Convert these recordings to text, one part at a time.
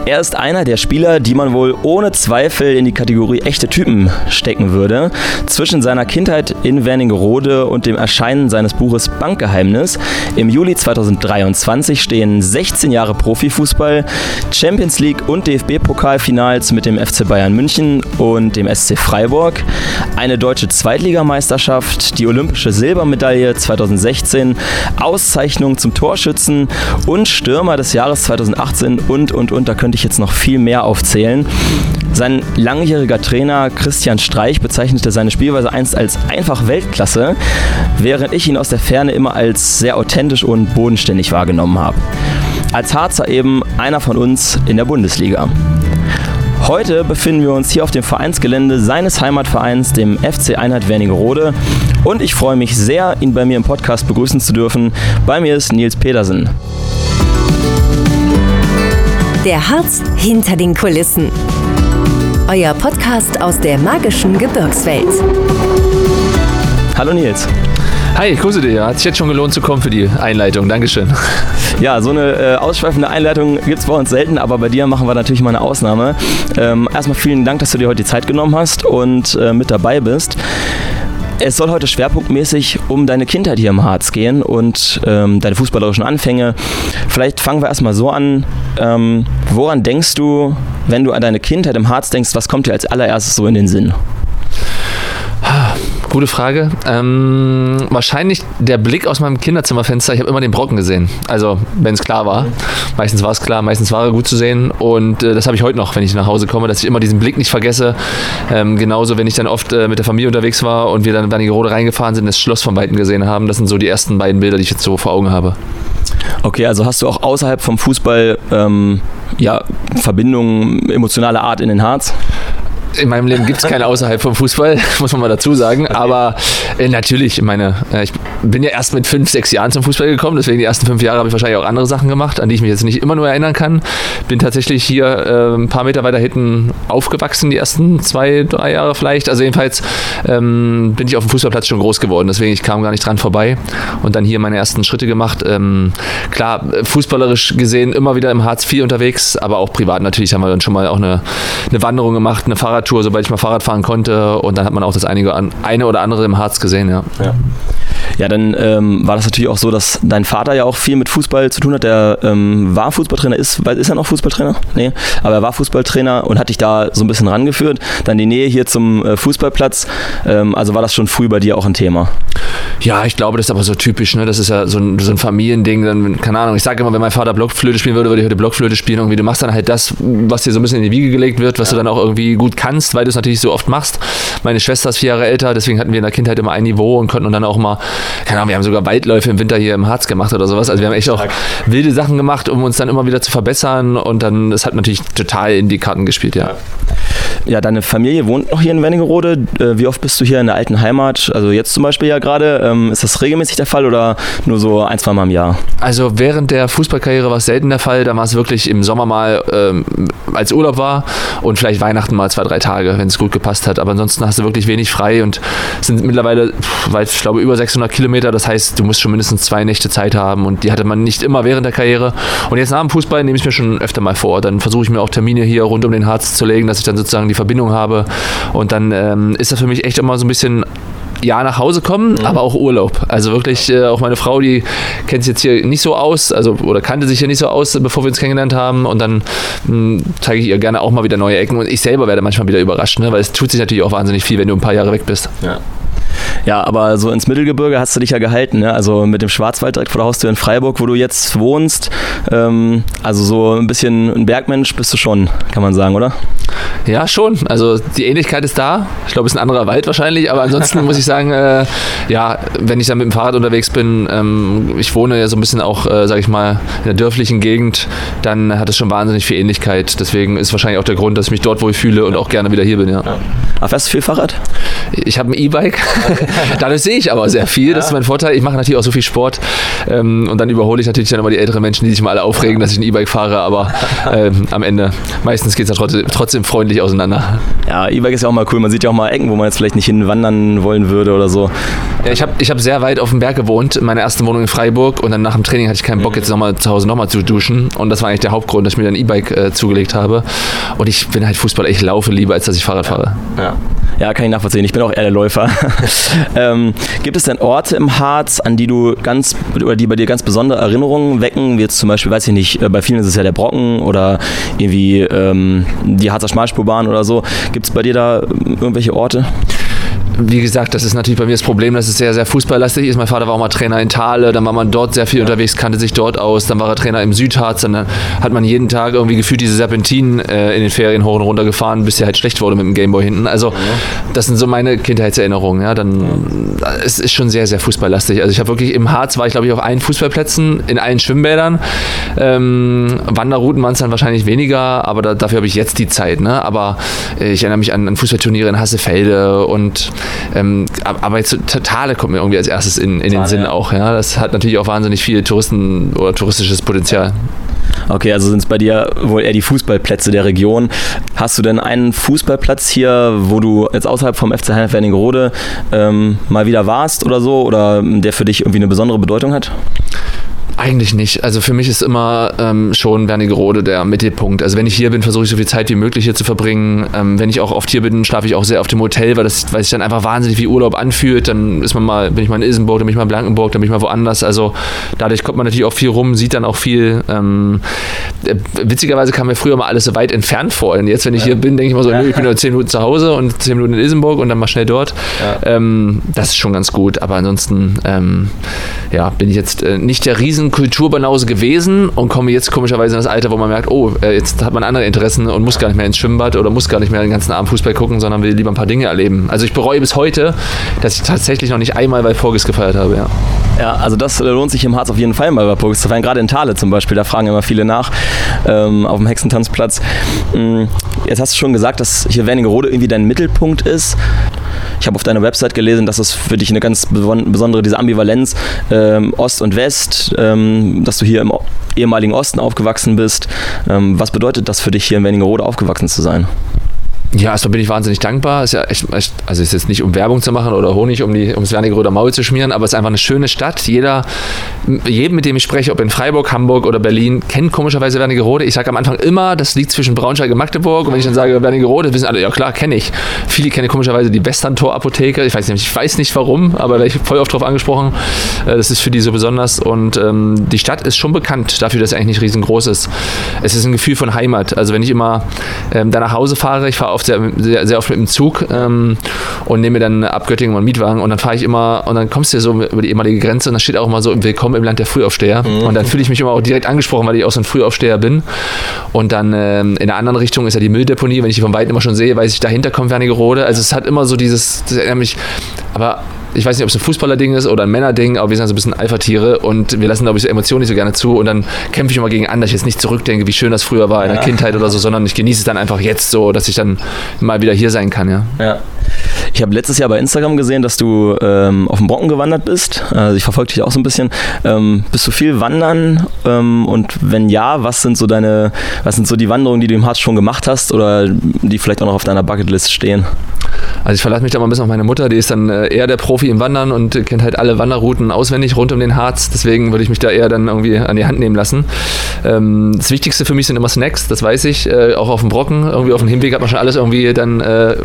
Er ist einer der Spieler, die man wohl ohne Zweifel in die Kategorie echte Typen stecken würde. Zwischen seiner Kindheit in Wernigerode und dem Erscheinen seines Buches Bankgeheimnis im Juli 2023 stehen 16 Jahre Profifußball, Champions League und DFB-Pokalfinals mit dem FC Bayern München und dem SC Freiburg, eine deutsche Zweitligameisterschaft, die olympische Silbermedaille 2016, Auszeichnung zum Torschützen und Stürmer des Jahres 2018 und. Da könnte ich jetzt noch viel mehr aufzählen. Sein langjähriger Trainer Christian Streich bezeichnete seine Spielweise einst als einfach Weltklasse, während ich ihn aus der Ferne immer als sehr authentisch und bodenständig wahrgenommen habe. Als Harzer eben einer von uns in der Bundesliga. Heute befinden wir uns hier auf dem Vereinsgelände seines Heimatvereins, dem FC Einheit Wernigerode. Und ich freue mich sehr, ihn bei mir im Podcast begrüßen zu dürfen. Bei mir ist Nils Pedersen. Der Harz hinter den Kulissen. Euer Podcast aus der magischen Gebirgswelt. Hallo Nils. Hi, ich grüße dich. Hat sich jetzt schon gelohnt zu kommen für die Einleitung. Dankeschön. Ja, so eine ausschweifende Einleitung gibt es bei uns selten, aber bei dir machen wir natürlich mal eine Ausnahme. Erstmal vielen Dank, dass du dir heute die Zeit genommen hast und mit dabei bist. Es soll heute schwerpunktmäßig um deine Kindheit hier im Harz gehen und deine fußballerischen Anfänge. Vielleicht fangen wir erstmal so an. Woran denkst du, wenn du an deine Kindheit im Harz denkst, was kommt dir als allererstes so in den Sinn? Gute Frage. Wahrscheinlich der Blick aus meinem Kinderzimmerfenster. Ich habe immer den Brocken gesehen. Also, wenn es klar war. Meistens war es klar, meistens war er gut zu sehen. Und das habe ich heute noch, wenn ich nach Hause komme, dass ich immer diesen Blick nicht vergesse. Genauso, wenn ich dann oft mit der Familie unterwegs war und wir dann in Wernigerode reingefahren sind, das Schloss von Weitem gesehen haben. Das sind so die ersten beiden Bilder, die ich jetzt so vor Augen habe. Okay, also hast du auch außerhalb vom Fußball Verbindungen emotionaler Art in den Harz? In meinem Leben gibt es keine außerhalb vom Fußball, muss man mal dazu sagen. Okay. Aber natürlich, ich bin ja erst mit 5, 6 Jahren zum Fußball gekommen, deswegen die ersten 5 Jahre habe ich wahrscheinlich auch andere Sachen gemacht, an die ich mich jetzt nicht immer nur erinnern kann. Bin tatsächlich hier ein paar Meter weiter hinten aufgewachsen, die ersten 2, 3 Jahre vielleicht. Also jedenfalls bin ich auf dem Fußballplatz schon groß geworden, deswegen ich kam gar nicht dran vorbei und dann hier meine ersten Schritte gemacht. Klar, fußballerisch gesehen immer wieder im Harz IV unterwegs, aber auch privat natürlich haben wir dann schon mal auch eine Wanderung gemacht, eine Fahrradtour, sobald ich mal Fahrrad fahren konnte und dann hat man auch das eine oder andere im Harz gesehen, ja. Ja, dann war das natürlich auch so, dass dein Vater ja auch viel mit Fußball zu tun hat. Der war Fußballtrainer, ist er noch Fußballtrainer? Nee, aber er war Fußballtrainer und hat dich da so ein bisschen rangeführt. Dann die Nähe hier zum Fußballplatz. Also war das schon früh bei dir auch ein Thema? Ja, ich glaube, das ist aber so typisch, ne? Das ist ja so ein Familiending. Dann, keine Ahnung, ich sage immer, wenn mein Vater Blockflöte spielen würde, würde ich heute Blockflöte spielen. Irgendwie, du machst dann halt das, was dir so ein bisschen in die Wiege gelegt wird, was du dann auch irgendwie gut kannst, weil du es natürlich so oft machst. Meine Schwester ist 4 Jahre älter, deswegen hatten wir in der Kindheit immer ein Niveau und konnten dann auch mal, keine Ahnung, wir haben sogar Waldläufe im Winter hier im Harz gemacht oder sowas. Also wir haben echt auch wilde Sachen gemacht, um uns dann immer wieder zu verbessern und dann, das hat natürlich total in die Karten gespielt, ja. Ja, deine Familie wohnt noch hier in Wernigerode. Wie oft bist du hier in der alten Heimat? Also jetzt zum Beispiel ja gerade. Ist das regelmäßig der Fall oder nur so 1, 2 Mal im Jahr? Also während der Fußballkarriere war es selten der Fall. Da war es wirklich im Sommer mal, als Urlaub war und vielleicht Weihnachten mal 2, 3 Tage, wenn es gut gepasst hat. Aber ansonsten hast du wirklich wenig frei und sind mittlerweile, ich glaube, über 600 Kilometer. Das heißt, du musst schon mindestens 2 Nächte Zeit haben und die hatte man nicht immer während der Karriere. Und jetzt nach dem Fußball nehme ich mir schon öfter mal vor. Dann versuche ich mir auch Termine hier rund um den Harz zu legen, dass ich dann sozusagen die Verbindung habe. Und dann ist das für mich echt immer so ein bisschen nach Hause kommen, aber auch Urlaub. Also wirklich, auch meine Frau, die kennt sich jetzt hier nicht so aus, oder kannte sich hier nicht so aus, bevor wir uns kennengelernt haben. Und dann zeige ich ihr gerne auch mal wieder neue Ecken. Und ich selber werde manchmal wieder überrascht, ne? Weil es tut sich natürlich auch wahnsinnig viel, wenn du ein paar Jahre weg bist. Ja, aber so ins Mittelgebirge hast du dich ja gehalten, ne? Also mit dem Schwarzwald direkt vor der Haustür in Freiburg, wo du jetzt wohnst. Also so ein bisschen ein Bergmensch bist du schon, kann man sagen, oder? Ja, schon. Also die Ähnlichkeit ist da. Ich glaube, es ist ein anderer Wald wahrscheinlich, aber ansonsten muss ich sagen, wenn ich dann mit dem Fahrrad unterwegs bin, ich wohne ja so ein bisschen auch, sage ich mal, in der dörflichen Gegend, dann hat es schon wahnsinnig viel Ähnlichkeit. Deswegen ist wahrscheinlich auch der Grund, dass ich mich dort wohl fühle und auch gerne wieder hier bin, ja. Aber fährst du viel Fahrrad? Ich habe ein E-Bike, dadurch sehe ich aber sehr viel, das ist mein Vorteil. Ich mache natürlich auch so viel Sport und dann überhole ich natürlich dann immer die älteren Menschen, die sich mal alle aufregen, dass ich ein E-Bike fahre, aber am Ende, meistens geht es ja trotzdem freundlich auseinander. Ja, E-Bike ist ja auch mal cool, man sieht ja auch mal Ecken, wo man jetzt vielleicht nicht hinwandern wollen würde oder so. Ja, ich hab sehr weit auf dem Berg gewohnt, in meiner ersten Wohnung in Freiburg, und dann nach dem Training hatte ich keinen Bock, jetzt zu Hause nochmal zu duschen, und das war eigentlich der Hauptgrund, dass ich mir dann ein E-Bike zugelegt habe, und ich bin halt Fußballer, ich laufe lieber, als dass ich Fahrrad fahre. Ja, kann ich nachvollziehen. Ich bin auch eher der Läufer. Gibt es denn Orte im Harz, an die die bei dir ganz besondere Erinnerungen wecken? Wie jetzt zum Beispiel, weiß ich nicht, bei vielen ist es ja der Brocken oder irgendwie die Harzer Schmalspurbahn oder so. Gibt es bei dir da irgendwelche Orte? Wie gesagt, das ist natürlich bei mir das Problem, dass es sehr, sehr fußballlastig ist. Mein Vater war auch mal Trainer in Thale, dann war man dort sehr viel unterwegs, kannte sich dort aus, dann war er Trainer im Südharz, dann hat man jeden Tag irgendwie gefühlt diese Serpentinen in den Ferien hoch und runter gefahren, bis der halt schlecht wurde mit dem Gameboy hinten. Also das sind so meine Kindheitserinnerungen. Ja. Es ist schon sehr, sehr fußballlastig. Also ich habe wirklich, im Harz war ich, glaube ich, auf allen Fußballplätzen, in allen Schwimmbädern. Wanderrouten waren es dann wahrscheinlich weniger, aber dafür habe ich jetzt die Zeit. Ne? Aber ich erinnere mich an Fußballturniere in Hassefelde und aber jetzt Thale kommt mir irgendwie als erstes in den Sinn auch. Ja? Das hat natürlich auch wahnsinnig viel Touristen oder touristisches Potenzial. Okay, also sind es bei dir wohl eher die Fußballplätze der Region. Hast du denn einen Fußballplatz hier, wo du jetzt außerhalb vom FC Heinrich Wernigerode mal wieder warst oder so, oder der für dich irgendwie eine besondere Bedeutung hat? Eigentlich nicht. Also für mich ist immer schon Wernigerode der Mittelpunkt. Also wenn ich hier bin, versuche ich so viel Zeit wie möglich hier zu verbringen. Wenn ich auch oft hier bin, schlafe ich auch sehr auf dem Hotel, weil sich dann einfach wahnsinnig wie Urlaub anfühlt. Dann bin ich mal in Isenburg, dann bin ich mal in Blankenburg, dann bin ich mal woanders. Also dadurch kommt man natürlich auch viel rum, sieht dann auch viel. Witzigerweise kam mir früher mal alles so weit entfernt vor. Und jetzt, wenn ich hier bin, denke ich mal so, ich bin nur 10 Minuten zu Hause und 10 Minuten in Isenburg und dann mal schnell dort. Ja. Das ist schon ganz gut. Aber ansonsten bin ich jetzt nicht der Kulturbanause gewesen und komme jetzt komischerweise in das Alter, wo man merkt, jetzt hat man andere Interessen und muss gar nicht mehr ins Schwimmbad oder muss gar nicht mehr den ganzen Abend Fußball gucken, sondern will lieber ein paar Dinge erleben. Also ich bereue bis heute, dass ich tatsächlich noch nicht einmal Walpurgis gefeiert habe. Ja, also das lohnt sich im Harz auf jeden Fall mal Walpurgis zu feiern, gerade in Thale zum Beispiel, da fragen immer viele nach, auf dem Hexentanzplatz. Jetzt hast du schon gesagt, dass hier Wernigerode irgendwie dein Mittelpunkt ist. Ich habe auf deiner Website gelesen, dass es für dich eine ganz besondere, diese Ambivalenz Ost und West, dass du hier im ehemaligen Osten aufgewachsen bist. Was bedeutet das für dich, hier in Wernigerode aufgewachsen zu sein? Ja, erstmal bin ich wahnsinnig dankbar. Ist ja echt, also ist jetzt nicht, um Werbung zu machen oder Honig ums Wernigeröder Maul zu schmieren, aber es ist einfach eine schöne Stadt. Jedem, mit dem ich spreche, ob in Freiburg, Hamburg oder Berlin, kennt komischerweise Wernigerode. Ich sage am Anfang immer, das liegt zwischen Braunschweig und Magdeburg. Und wenn ich dann sage Wernigerode, wissen alle, ja klar, kenne ich. Viele kennen komischerweise die Westerntor-Apotheke. Ich weiß nicht warum, aber werde ich voll oft drauf angesprochen. Das ist für die so besonders. Und die Stadt ist schon bekannt dafür, dass sie eigentlich nicht riesengroß ist. Es ist ein Gefühl von Heimat. Also wenn ich immer da nach Hause fahre, ich fahre oft sehr, sehr oft mit dem Zug und nehme mir dann ab Göttingen einen Mietwagen und dann fahre ich immer und dann kommst du so über die ehemalige Grenze und da steht auch immer so, willkommen im Land der Frühaufsteher. Und dann fühle ich mich immer auch direkt angesprochen, weil ich auch so ein Frühaufsteher bin. Und dann in der anderen Richtung ist ja die Mülldeponie, wenn ich die von Weitem immer schon sehe, weiß ich, dahinter kommt Wernigerode. Also es hat immer so das erinnert mich, aber ich weiß nicht, ob es ein Fußballer-Ding ist oder ein Männer-Ding, aber wir sind so ein bisschen Alpha-Tiere und wir lassen, glaube ich, so Emotionen nicht so gerne zu und dann kämpfe ich immer gegen an, dass ich jetzt nicht zurückdenke, wie schön das früher war in der Kindheit oder so, sondern ich genieße es dann einfach jetzt so, dass ich dann mal wieder hier sein kann. Ja. Ich habe letztes Jahr bei Instagram gesehen, dass du auf dem Brocken gewandert bist. Also ich verfolge dich auch so ein bisschen. Bist du viel wandern? Und wenn ja, was sind so die Wanderungen, die du im Harz schon gemacht hast oder die vielleicht auch noch auf deiner Bucketlist stehen? Also ich verlasse mich da mal ein bisschen auf meine Mutter, die ist dann eher der Profi im Wandern und kennt halt alle Wanderrouten auswendig rund um den Harz. Deswegen würde ich mich da eher dann irgendwie an die Hand nehmen lassen. Das Wichtigste für mich sind immer Snacks, das weiß ich. Auch auf dem Brocken. Irgendwie auf dem Hinweg hat man schon alles irgendwie dann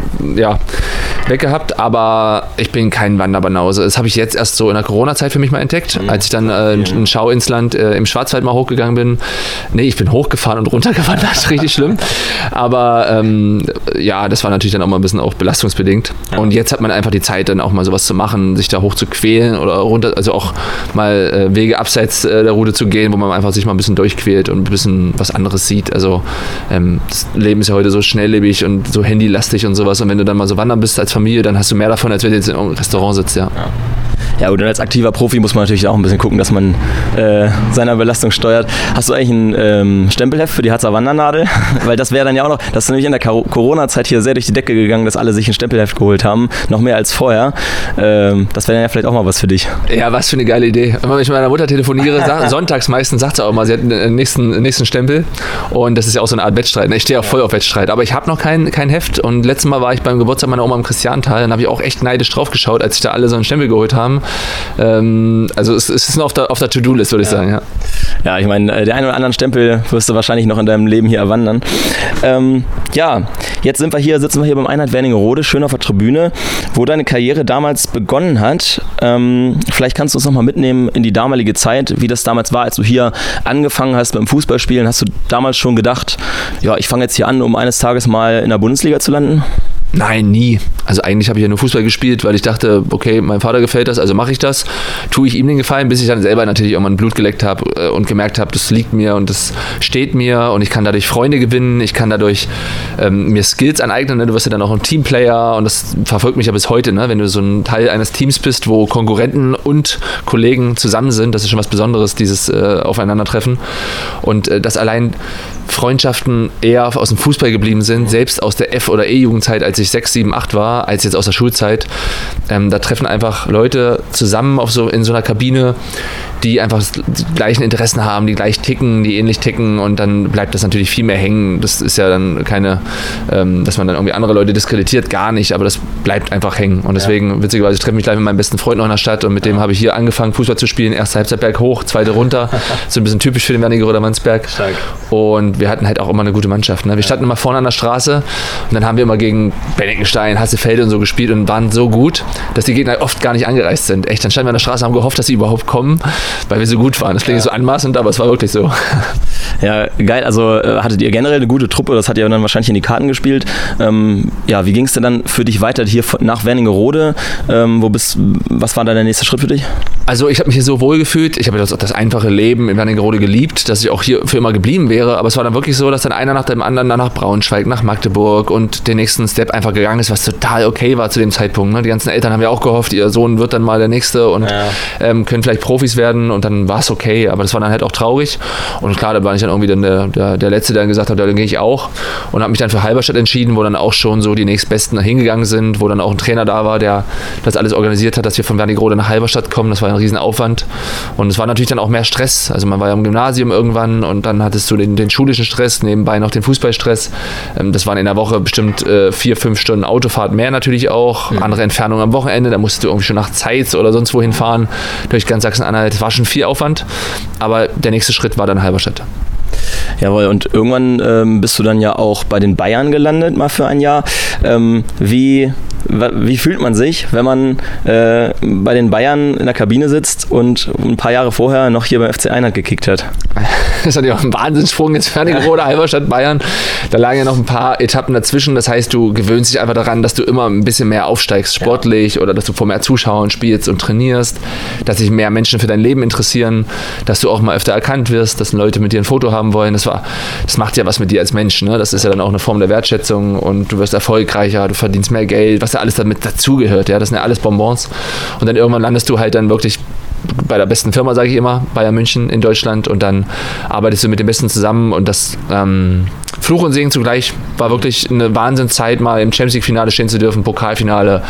weggehabt. Aber ich bin kein Wanderbanause. Das habe ich jetzt erst so in der Corona-Zeit für mich mal entdeckt. Als ich dann in Schau ins Land im Schwarzwald mal hochgegangen bin. Nee, ich bin hochgefahren und runtergewandert. Richtig schlimm. Aber das war natürlich dann auch mal ein bisschen auch belastungsbedingt. Und jetzt hat man einfach die Zeit, dann auch mal sowas zu machen, sich da hoch zu quälen oder runter, also auch mal Wege abseits der Route zu gehen, wo man einfach sich mal ein bisschen durchquält und ein bisschen was anderes sieht. Also das Leben ist ja heute so schnelllebig und so handylastig und sowas. Und wenn du dann mal so wandern bist als Familie, dann hast du mehr davon, als wenn du jetzt in einem Restaurant sitzt, ja. Ja, und als aktiver Profi muss man natürlich auch ein bisschen gucken, dass man seiner Belastung steuert. Hast du eigentlich ein Stempelheft für die Harzer Wandernadel? Weil das wäre dann ja auch noch, das ist nämlich in der Corona-Zeit hier sehr durch die Decke gegangen, dass alle sich ein Stempelheft geholt haben, noch mehr als vorher. Das wäre dann ja vielleicht auch mal was für dich. Ja, was für eine geile Idee. Wenn ich mit meiner Mutter telefoniere, sonntags meistens sagt sie auch immer, sie hat einen nächsten Stempel und das ist ja auch so eine Art Wettstreit. Ich stehe auch voll auf Wettstreit, aber ich habe noch kein Heft und letztes Mal war ich beim Geburtstag meiner Oma im Christiantal, dann habe ich auch echt neidisch drauf geschaut, als sich da alle so einen Stempel geholt haben. Also es ist noch auf der To-Do-List, würde ich sagen. Ja. Ja, ich meine, der einen oder anderen Stempel wirst du wahrscheinlich noch in deinem Leben hier erwandern. Ja, jetzt sitzen wir hier beim Einheit Wernigerode, schön auf der Tribüne, wo deine Karriere damals begonnen hat. Vielleicht kannst du uns nochmal mitnehmen in die damalige Zeit, wie das damals war, als du hier angefangen hast mit dem Fußballspielen. Hast du damals schon gedacht, ja, ich fange jetzt hier an, um eines Tages mal in der Bundesliga zu landen? Nein, nie. Also eigentlich habe ich ja nur Fußball gespielt, weil ich dachte, okay, meinem Vater gefällt das, also mache ich das. Tue ich ihm den Gefallen, bis ich dann selber natürlich irgendwann Blut geleckt habe und gemerkt habe, das liegt mir und das steht mir und ich kann dadurch Freunde gewinnen, ich kann dadurch mir Skills aneignen. Ne? Du wirst ja dann auch ein Teamplayer und das verfolgt mich ja bis heute. Ne? Wenn du so ein Teil eines Teams bist, wo Konkurrenten und Kollegen zusammen sind, das ist schon was Besonderes, dieses Aufeinandertreffen. Und das allein Freundschaften eher aus dem Fußball geblieben sind, selbst aus der F- oder E-Jugendzeit, als ich 6, 7, 8 war, als jetzt aus der Schulzeit. Da treffen einfach Leute zusammen in so einer Kabine, die einfach die gleichen Interessen haben, die gleich ticken, die ähnlich ticken und dann bleibt das natürlich viel mehr hängen. Das ist ja dann keine, dass man dann irgendwie andere Leute diskreditiert, gar nicht, aber das bleibt einfach hängen. Und deswegen, witzigerweise, ich treffe mich gleich mit meinem besten Freund noch in der Stadt und mit dem habe ich hier angefangen, Fußball zu spielen. Erste Halbzeit berghoch, zweite runter. So ein bisschen typisch für den Wernigeroder Mansberg. Und wir hatten halt auch immer eine gute Mannschaft. Ne? Wir standen immer vorne an der Straße und dann haben wir immer gegen Bennickenstein, Hassefelde und so gespielt und waren so gut, dass die Gegner oft gar nicht angereist sind. Echt, dann standen wir an der Straße und haben gehofft, dass sie überhaupt kommen, weil wir so gut waren. Das klingt so anmaßend, aber es war wirklich so. Ja, geil. Also hattet ihr generell eine gute Truppe, das hat ja dann wahrscheinlich in die Karten gespielt. Ja, wie ging es denn dann für dich weiter hier nach Wernigerode? Was war da der nächste Schritt für dich? Also ich habe mich hier so wohl gefühlt. Ich habe das einfache Leben in Wernigerode geliebt, dass ich auch hier für immer geblieben wäre. Aber es war dann wirklich so, dass dann einer nach dem anderen nach Braunschweig, nach Magdeburg und den nächsten Step einfach gegangen ist, was total okay war zu dem Zeitpunkt. Ne? Die ganzen Eltern haben ja auch gehofft, ihr Sohn wird dann mal der Nächste und können vielleicht Profis werden und dann war es okay. Aber das war dann halt auch traurig. Und klar, da war ich dann irgendwie dann der Letzte, der dann gesagt hat, dann gehe ich auch. Und habe mich dann für Halberstadt entschieden, wo dann auch schon so die nächstbesten hingegangen sind, wo dann auch ein Trainer da war, der das alles organisiert hat, dass wir von Wernigerode nach Halberstadt kommen. Das war ein Riesenaufwand. Und es war natürlich dann auch mehr Stress. Also man war ja im Gymnasium irgendwann und dann hattest du den schulischen Stress, nebenbei noch den Fußballstress. Das waren in der Woche bestimmt 4-5 Stunden Autofahrt mehr natürlich auch. Andere Entfernungen am Wochenende, da musstest du irgendwie schon nach Zeitz oder sonst wohin fahren, durch ganz Sachsen-Anhalt. Das war schon viel Aufwand, aber der nächste Schritt war dann Halberstadt. Jawohl, und irgendwann bist du dann ja auch bei den Bayern gelandet, mal für ein Jahr. Wie fühlt man sich, wenn man bei den Bayern in der Kabine sitzt und ein paar Jahre vorher noch hier beim FC Einheit gekickt hat? Das ist natürlich auch ein Wahnsinnssprung jetzt Wernigerode, Halberstadt, Bayern. Da lagen ja noch ein paar Etappen dazwischen. Das heißt, du gewöhnst dich einfach daran, dass du immer ein bisschen mehr aufsteigst sportlich oder dass du vor mehr Zuschauern spielst und trainierst, dass sich mehr Menschen für dein Leben interessieren, dass du auch mal öfter erkannt wirst, dass Leute mit dir ein Foto haben wollen. Das macht ja was mit dir als Mensch. Ne? Das ist ja dann auch eine Form der Wertschätzung und du wirst erfolgreicher, du verdienst mehr Geld, was ja alles damit dazugehört. Ja? Das sind ja alles Bonbons. Und dann irgendwann landest du halt dann wirklich bei der besten Firma, sage ich immer, Bayern München in Deutschland und dann arbeitest du mit den Besten zusammen und das Fluch und Segen zugleich war wirklich eine Wahnsinnszeit, mal im Champions-League-Finale stehen zu dürfen, Pokalfinale,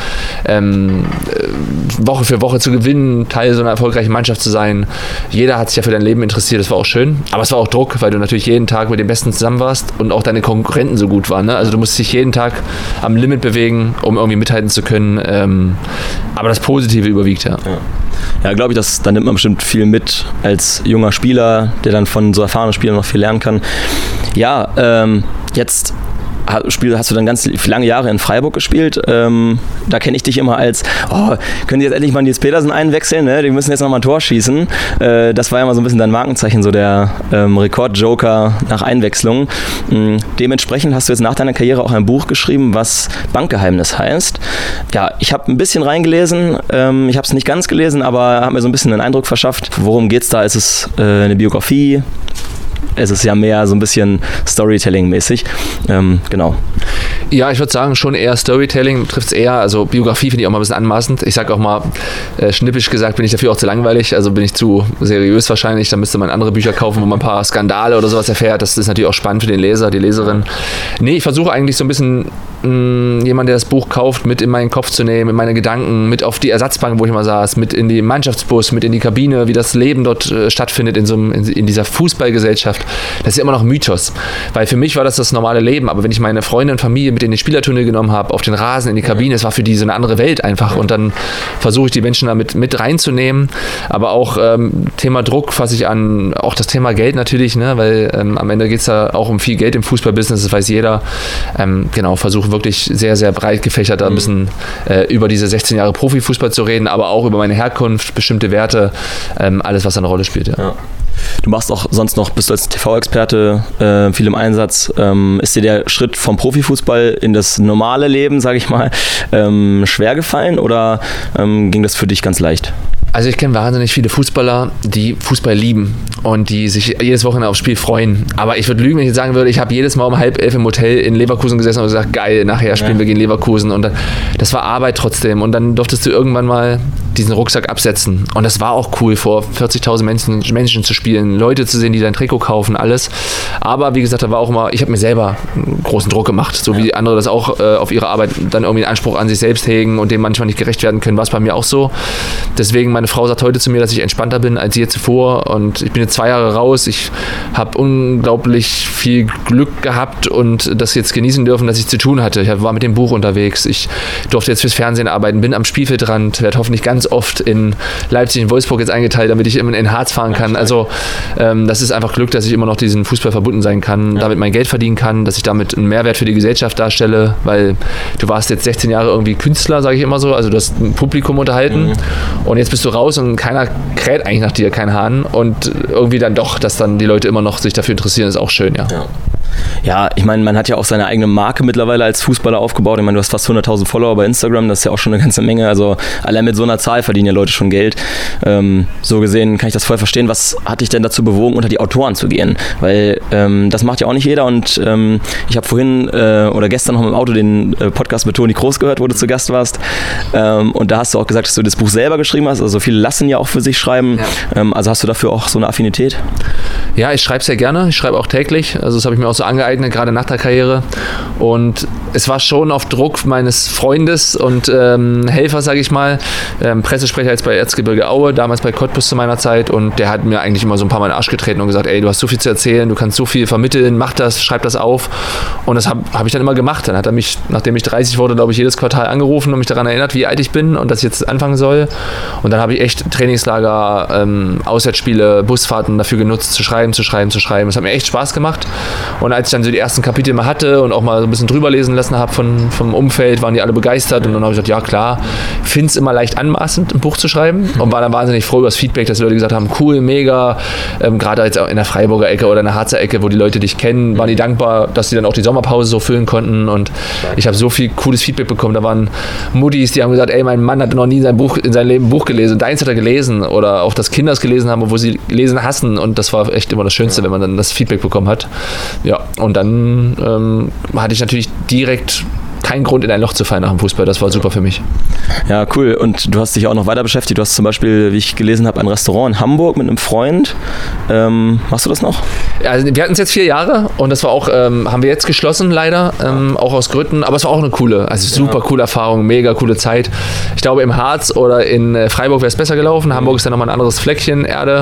Woche für Woche zu gewinnen, Teil so einer erfolgreichen Mannschaft zu sein. Jeder hat sich ja für dein Leben interessiert, das war auch schön, aber es war auch Druck, weil du natürlich jeden Tag mit den Besten zusammen warst und auch deine Konkurrenten so gut waren. Ne? Also du musst dich jeden Tag am Limit bewegen, um irgendwie mithalten zu können, aber das Positive überwiegt, ja. Ja, glaube ich, da nimmt man bestimmt viel mit als junger Spieler, der dann von so erfahrenen Spielern noch viel lernen kann. Ja, jetzt hast du dann ganz lange Jahre in Freiburg gespielt. Da kenne ich dich immer als, können die jetzt endlich mal Nils Petersen einwechseln, ne? Die müssen jetzt noch mal ein Tor schießen. Das war ja mal so ein bisschen dein Markenzeichen, so der Rekordjoker nach Einwechslung. Dementsprechend hast du jetzt nach deiner Karriere auch ein Buch geschrieben, was Bankgeheimnis heißt. Ja, ich habe ein bisschen reingelesen, ich habe es nicht ganz gelesen, aber habe mir so ein bisschen einen Eindruck verschafft. Worum geht's da? Ist es eine Biografie? Es ist ja mehr so ein bisschen Storytelling-mäßig. Genau. Ja, ich würde sagen, schon eher Storytelling trifft es eher. Also Biografie finde ich auch mal ein bisschen anmaßend. Ich sage auch mal, schnippisch gesagt, bin ich dafür auch zu langweilig. Also bin ich zu seriös wahrscheinlich. Da müsste man andere Bücher kaufen, wo man ein paar Skandale oder sowas erfährt. Das ist natürlich auch spannend für den Leser, die Leserin. Nee, ich versuche eigentlich so ein bisschen jemand, der das Buch kauft, mit in meinen Kopf zu nehmen, in meine Gedanken, mit auf die Ersatzbank, wo ich mal saß, mit in die Mannschaftsbus, mit in die Kabine, wie das Leben dort stattfindet in dieser Fußballgesellschaft. Das ist ja immer noch Mythos. Weil für mich war das normale Leben. Aber wenn ich meine Freunde und Familie mit in die Spielertunnel genommen habe, auf den Rasen, in die Kabine, es war für die so eine andere Welt einfach. Und dann versuche ich die Menschen damit mit reinzunehmen. Aber auch Thema Druck fasse ich an, auch das Thema Geld natürlich, ne? Weil am Ende geht es da auch um viel Geld im Fußballbusiness, das weiß jeder. Genau, versuche wirklich sehr, sehr breit gefächert da ein bisschen über diese 16 Jahre Profifußball zu reden, aber auch über meine Herkunft, bestimmte Werte, alles, was eine Rolle spielt. Ja. Du machst auch sonst noch, bist du als TV-Experte viel im Einsatz. Ist dir der Schritt vom Profifußball in das normale Leben, sage ich mal, schwer gefallen oder ging das für dich ganz leicht? Also ich kenne wahnsinnig viele Fußballer, die Fußball lieben und die sich jedes Wochenende aufs Spiel freuen. Aber ich würde lügen, wenn ich jetzt sagen würde, ich habe jedes Mal um 10:30 im Hotel in Leverkusen gesessen und gesagt, geil, nachher spielen wir gegen Leverkusen. Und das war Arbeit trotzdem. Und dann durftest du irgendwann mal diesen Rucksack absetzen. Und das war auch cool, vor 40.000 Menschen zu spielen, Leute zu sehen, die dein Trikot kaufen, alles. Aber wie gesagt, da war auch immer, ich habe mir selber einen großen Druck gemacht, so wie andere das auch auf ihre Arbeit dann irgendwie einen Anspruch an sich selbst hegen und dem manchmal nicht gerecht werden können, war es bei mir auch so. Deswegen, meine Frau sagt heute zu mir, dass ich entspannter bin als je zuvor und ich bin jetzt 2 Jahre raus. Ich habe unglaublich viel Glück gehabt und das jetzt genießen dürfen, dass ich zu tun hatte. Ich war mit dem Buch unterwegs. Ich durfte jetzt fürs Fernsehen arbeiten, bin am Spielfeldrand, werde hoffentlich ganz oft in Leipzig und Wolfsburg jetzt eingeteilt, damit ich immer in Harz fahren kann. Also das ist einfach Glück, dass ich immer noch diesen Fußball verbunden sein kann, damit mein Geld verdienen kann, dass ich damit einen Mehrwert für die Gesellschaft darstelle, weil du warst jetzt 16 Jahre irgendwie Künstler, sage ich immer so, also du hast ein Publikum unterhalten und jetzt bist du raus und keiner kräht eigentlich nach dir, kein Hahn und irgendwie dann doch, dass dann die Leute immer noch sich dafür interessieren, ist auch schön, ja. Ja, ich meine, man hat ja auch seine eigene Marke mittlerweile als Fußballer aufgebaut. Ich meine, du hast fast 100.000 Follower bei Instagram, das ist ja auch schon eine ganze Menge. Also allein mit so einer Zahl verdienen ja Leute schon Geld. So gesehen kann ich das voll verstehen. Was hat dich denn dazu bewogen, unter die Autoren zu gehen? Weil das macht ja auch nicht jeder und ich habe vorhin oder gestern noch im Auto den Podcast mit Toni Kroos gehört, wo du zu Gast warst. Und da hast du auch gesagt, dass du das Buch selber geschrieben hast. Also viele lassen ja auch für sich schreiben. Ja. Also hast du dafür auch so eine Affinität? Ja, ich schreibe sehr gerne. Ich schreibe auch täglich. Also das habe ich mir auch so angeeignet, gerade nach der Karriere. Und es war schon auf Druck meines Freundes und Helfers, sage ich mal, Pressesprecher jetzt bei Erzgebirge Aue, damals bei Cottbus zu meiner Zeit. Und der hat mir eigentlich immer so ein paar Mal in den Arsch getreten und gesagt, ey, du hast so viel zu erzählen, du kannst so viel vermitteln, mach das, schreib das auf. Und das hab ich dann immer gemacht. Dann hat er mich, nachdem ich 30 wurde, glaube ich, jedes Quartal angerufen und mich daran erinnert, wie alt ich bin und dass ich jetzt anfangen soll. Und dann habe ich echt Trainingslager, Auswärtsspiele, Busfahrten dafür genutzt, zu schreiben. Es hat mir echt Spaß gemacht. Und als ich dann so die ersten Kapitel mal hatte und auch mal so ein bisschen drüber lesen lassen habe vom Umfeld, waren die alle begeistert. Und dann habe ich gesagt, ja klar, finde es immer leicht anmaßend, ein Buch zu schreiben. Und war dann wahnsinnig froh über das Feedback, dass die Leute gesagt haben, cool, mega. Gerade jetzt auch in der Freiburger Ecke oder in der Harzer Ecke, wo die Leute dich kennen, waren die dankbar, dass sie dann auch die Sommerpause so füllen konnten. Und ich habe so viel cooles Feedback bekommen. Da waren Muttis, die haben gesagt, ey, mein Mann hat noch nie in seinem Leben ein Buch gelesen. Deins hat er gelesen. Oder auch, dass Kinder es gelesen haben, wo sie lesen hassen. Und das war echt immer das Schönste, wenn man dann das Feedback bekommen hat. Ja, und dann hatte ich natürlich direkt keinen Grund, in ein Loch zu fallen nach dem Fußball. Das war super für mich. Ja, cool. Und du hast dich auch noch weiter beschäftigt. Du hast zum Beispiel, wie ich gelesen habe, ein Restaurant in Hamburg mit einem Freund. Machst du das noch? Also wir hatten es jetzt 4 Jahre und das war auch, haben wir jetzt geschlossen leider, auch aus Gründen, aber es war auch eine super coole Erfahrung, mega coole Zeit. Ich glaube im Harz oder in Freiburg wäre es besser gelaufen. Hamburg ist dann nochmal ein anderes Fleckchen Erde,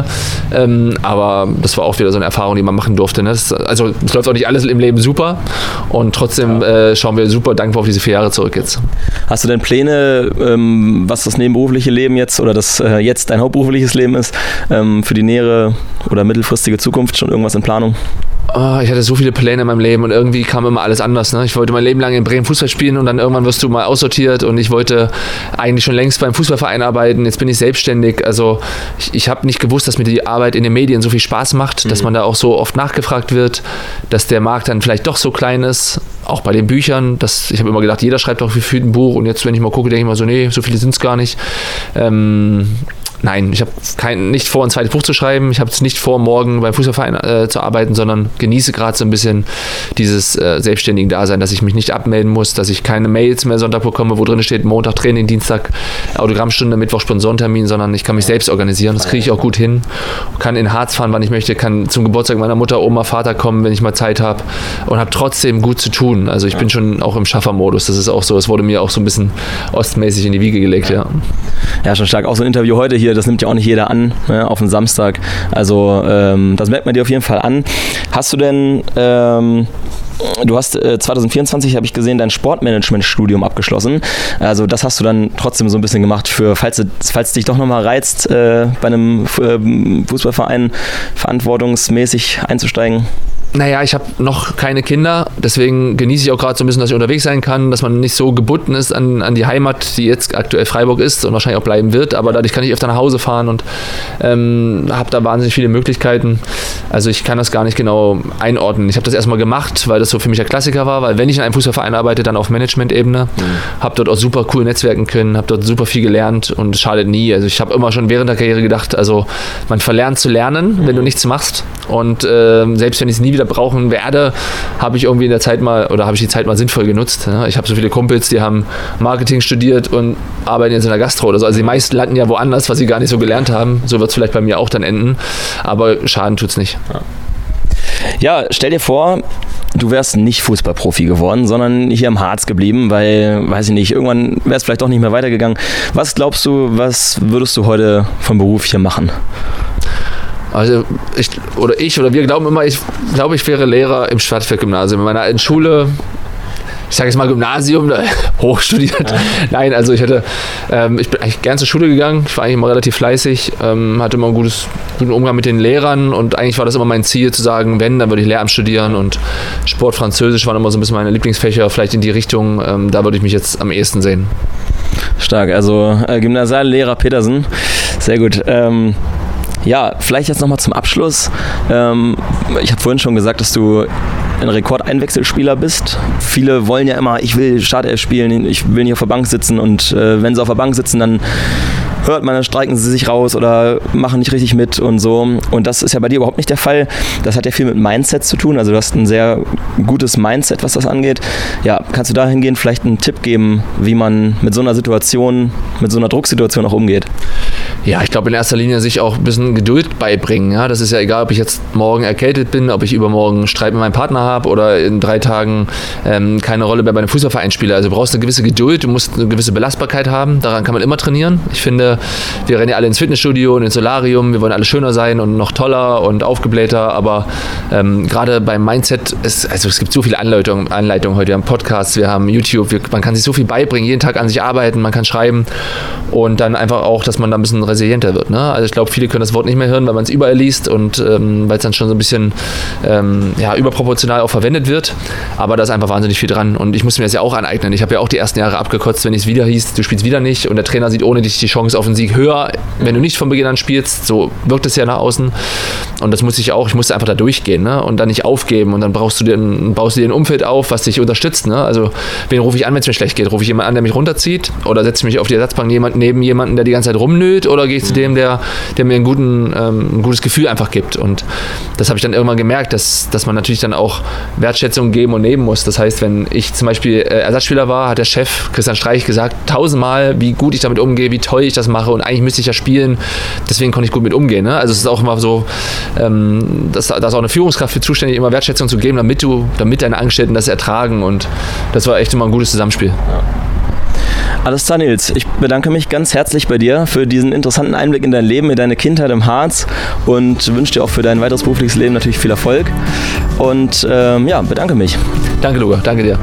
aber das war auch wieder so eine Erfahrung, die man machen durfte. Ne? Es läuft auch nicht alles im Leben super und trotzdem schauen wir super dankbar auf diese 4 Jahre zurück jetzt. Hast du denn Pläne, was das nebenberufliche Leben jetzt oder das jetzt dein hauptberufliches Leben ist, für die nähere oder mittelfristige Zukunft schon irgendwas in Planung? Oh, ich hatte so viele Pläne in meinem Leben und irgendwie kam immer alles anders. Ne? Ich wollte mein Leben lang in Bremen Fußball spielen und dann irgendwann wirst du mal aussortiert und ich wollte eigentlich schon längst beim Fußballverein arbeiten. Jetzt bin ich selbstständig. Also ich habe nicht gewusst, dass mir die Arbeit in den Medien so viel Spaß macht, dass man da auch so oft nachgefragt wird, dass der Markt dann vielleicht doch so klein ist. Auch bei den Büchern. Ich habe immer gedacht, jeder schreibt doch gefühlt ein Buch und jetzt, wenn ich mal gucke, denke ich mal so, nee, so viele sind es gar nicht. Nein, ich habe nicht vor, ein zweites Buch zu schreiben. Ich habe es nicht vor, morgen beim Fußballverein zu arbeiten, sondern genieße gerade so ein bisschen dieses selbstständige Dasein, dass ich mich nicht abmelden muss, dass ich keine Mails mehr Sonntag bekomme, wo drin steht Montag Training, Dienstag Autogrammstunde, Mittwoch Sponsorentermin, sondern ich kann mich selbst organisieren. Das kriege ich auch gut hin. Kann in Harz fahren, wann ich möchte, kann zum Geburtstag meiner Mutter, Oma, Vater kommen, wenn ich mal Zeit habe und habe trotzdem gut zu tun. Also ich bin schon auch im Schaffermodus. Das ist auch so. Es wurde mir auch so ein bisschen ostmäßig in die Wiege gelegt, ja. Ja, schon stark. Auch so ein Interview heute hier, das nimmt ja auch nicht jeder an, ne, auf einen Samstag. Also das merkt man dir auf jeden Fall an. Hast du denn, du hast 2024, habe ich gesehen, dein Sportmanagement-Studium abgeschlossen. Also das hast du dann trotzdem so ein bisschen gemacht, für falls dich doch nochmal reizt, bei einem Fußballverein verantwortungsmäßig einzusteigen. Naja, ich habe noch keine Kinder, deswegen genieße ich auch gerade so ein bisschen, dass ich unterwegs sein kann, dass man nicht so gebunden ist an die Heimat, die jetzt aktuell Freiburg ist und wahrscheinlich auch bleiben wird, aber dadurch kann ich öfter nach Hause fahren und habe da wahnsinnig viele Möglichkeiten. Also ich kann das gar nicht genau einordnen. Ich habe das erstmal gemacht, weil das so für mich der Klassiker war, weil wenn ich in einem Fußballverein arbeite, dann auf Management-Ebene, habe dort auch super cool netzwerken können, habe dort super viel gelernt und es schadet nie. Also ich habe immer schon während der Karriere gedacht, also man verlernt zu lernen, wenn du nichts machst und selbst wenn ich es nie wieder brauchen werde, habe ich irgendwie in der Zeit mal, oder habe ich die Zeit mal sinnvoll genutzt. Ich habe so viele Kumpels, die haben Marketing studiert und arbeiten jetzt in der Gastro oder so. Also die meisten landen ja woanders, was sie gar nicht so gelernt haben. So wird es vielleicht bei mir auch dann enden. Aber Schaden tut es nicht. Ja, stell dir vor, du wärst nicht Fußballprofi geworden, sondern hier im Harz geblieben, weil, weiß ich nicht, irgendwann wäre es vielleicht doch nicht mehr weitergegangen. Was glaubst du, was würdest du heute vom Beruf hier machen? Also wir glauben immer, ich glaube, ich wäre Lehrer im Stadtfeldgymnasium. In meiner alten Schule, ich sage jetzt mal Gymnasium, hochstudiert. Nein, also ich bin eigentlich gern zur Schule gegangen. Ich war eigentlich immer relativ fleißig, hatte immer einen guten Umgang mit den Lehrern und eigentlich war das immer mein Ziel zu sagen, wenn, dann würde ich Lehramt studieren und Sport, Französisch waren immer so ein bisschen meine Lieblingsfächer, vielleicht in die Richtung, da würde ich mich jetzt am ehesten sehen. Stark, also Gymnasiallehrer Petersen, sehr gut. Ja, vielleicht jetzt nochmal zum Abschluss. Ich habe vorhin schon gesagt, dass du ein Rekordeinwechselspieler bist. Viele wollen ja immer, ich will Startelf spielen, ich will nicht auf der Bank sitzen und wenn sie auf der Bank sitzen, dann hört man, dann streiken sie sich raus oder machen nicht richtig mit und so. Und das ist ja bei dir überhaupt nicht der Fall. Das hat ja viel mit Mindset zu tun. Also du hast ein sehr gutes Mindset, was das angeht. Ja, kannst du dahingehend vielleicht einen Tipp geben, wie man mit so einer Situation, mit so einer Drucksituation auch umgeht? Ja, ich glaube in erster Linie sich auch ein bisschen Geduld beibringen. Ja? Das ist ja egal, ob ich jetzt morgen erkältet bin, ob ich übermorgen Streit mit meinem Partner habe oder in 3 Tagen keine Rolle mehr bei einem Fußballverein spiele. Also du brauchst eine gewisse Geduld, du musst eine gewisse Belastbarkeit haben. Daran kann man immer trainieren. Ich finde, wir rennen ja alle ins Fitnessstudio und ins Solarium. Wir wollen alle schöner sein und noch toller und aufgeblähter. Aber gerade beim Mindset, es gibt so viele Anleitungen heute. Wir haben Podcasts, wir haben YouTube. Man kann sich so viel beibringen, jeden Tag an sich arbeiten, man kann schreiben und dann einfach auch, dass man da ein bisschen resilienter wird. Ne? Also ich glaube, viele können das Wort nicht mehr hören, weil man es überall liest und weil es dann schon so ein bisschen überproportional auch verwendet wird. Aber da ist einfach wahnsinnig viel dran und ich muss mir das ja auch aneignen. Ich habe ja auch die ersten Jahre abgekotzt, wenn es wieder hieß, du spielst wieder nicht und der Trainer sieht ohne dich die Chance auf den Sieg höher, wenn du nicht von Beginn an spielst. So wirkt es ja nach außen und das muss ich musste einfach da durchgehen, ne? Und dann nicht aufgeben und dann baust du dir ein Umfeld auf, was dich unterstützt. Ne? Also wen rufe ich an, wenn es mir schlecht geht? Rufe ich jemanden an, der mich runterzieht oder setze ich mich auf die Ersatzbank neben jemanden, der die ganze Zeit rumnölt oder gehe ich zu dem, der mir ein gutes Gefühl einfach gibt und das habe ich dann irgendwann gemerkt, dass man natürlich dann auch Wertschätzung geben und nehmen muss. Das heißt, wenn ich zum Beispiel Ersatzspieler war, hat der Chef Christian Streich gesagt, 1000-mal, wie gut ich damit umgehe, wie toll ich das mache und eigentlich müsste ich ja spielen, deswegen konnte ich gut mit umgehen. Ne? Also es ist auch immer so, dass da ist auch eine Führungskraft für zuständig, immer Wertschätzung zu geben, damit deine Angestellten das ertragen und das war echt immer ein gutes Zusammenspiel. Ja. Alles klar, Nils. Ich bedanke mich ganz herzlich bei dir für diesen interessanten Einblick in dein Leben, in deine Kindheit im Harz und wünsche dir auch für dein weiteres berufliches Leben natürlich viel Erfolg und bedanke mich. Danke, Luca. Danke dir.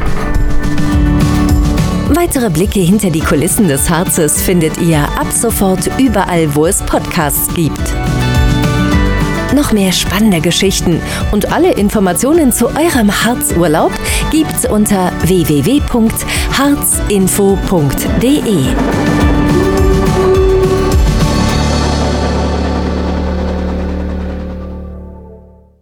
Weitere Blicke hinter die Kulissen des Harzes findet ihr ab sofort überall, wo es Podcasts gibt. Noch mehr spannende Geschichten und alle Informationen zu eurem Harzurlaub gibt's unter www.harzinfo.de.